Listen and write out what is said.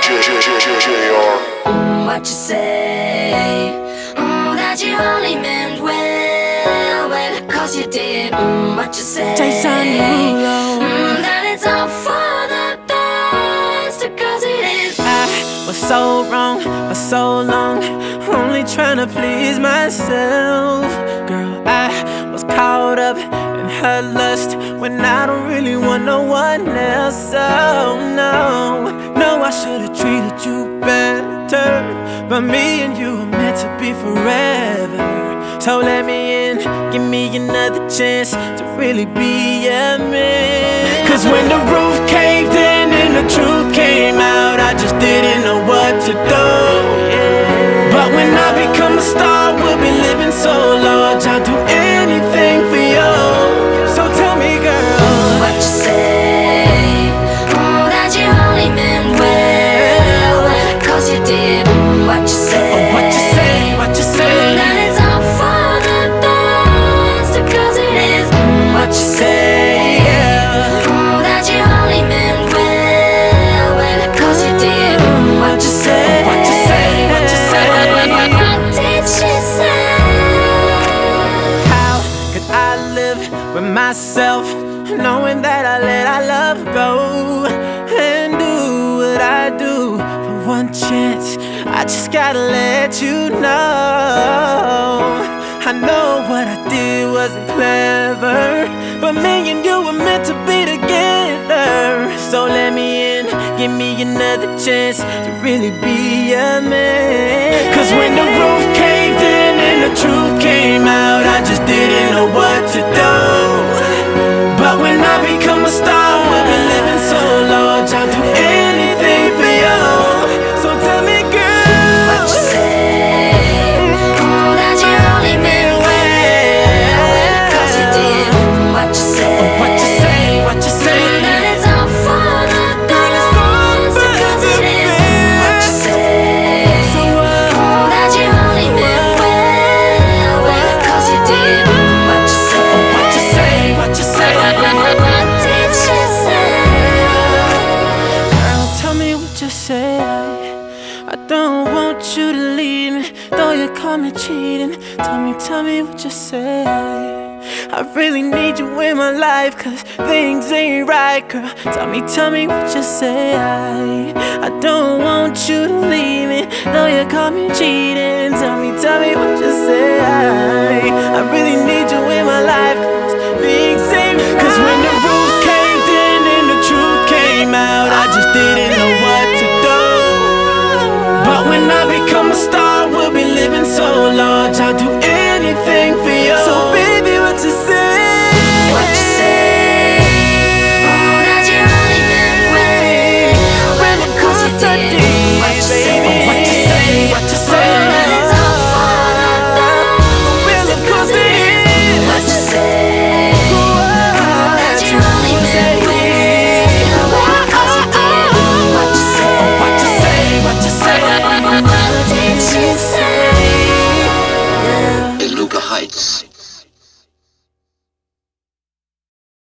What you say? That you only meant well, cause you did. What you say? That it's all for the best, cause it is. I was so wrong for so long, only trying to please myself. Girl, I was caught up in her lust when I don't really want no one else. Oh no, I should've treated you better, but me and you were meant to be forever. So let me in, give me another chance to really be a man. Cause when the roof caved in and the truth came out, I just didn't know what to do. But when I become a star, we'll be living so large, I'll do anything for you. So tell me, girl, what you say? That you only meant well, cause you did. What you say? What you say? What you say? That it's all for the best, cause it is. What you say? That you only meant well, cause you did. What you say? What you say? What you say? What did she say? How could I live with myself, knowing that I let our love go and do what I do for one chance? I just gotta let you know, I know what I did wasn't clever, but me and you were meant to be together. So let me in, give me another chance to really be a man. Cause when the roof caved in and the truth came out, I just didn't know what to do. But when I become a star, we'll be living so large, I'll do anything for you. So tell me, girl, what you say? That you only meant well, cause you did. What you say? what you say? What you say? That it's all for the best, cause it is. What you say? That you only meant well, cause you did. What you say? What you say? What you say? What did she say? Girl, tell me what you say. I don't want you to leave me, though you call me cheating. Tell me what you say. I really need you in my life, cause things ain't right, girl. Tell me what you say. I don't want you to leave me, though you call me cheating. Tell me what you say. I really need you in my life, cause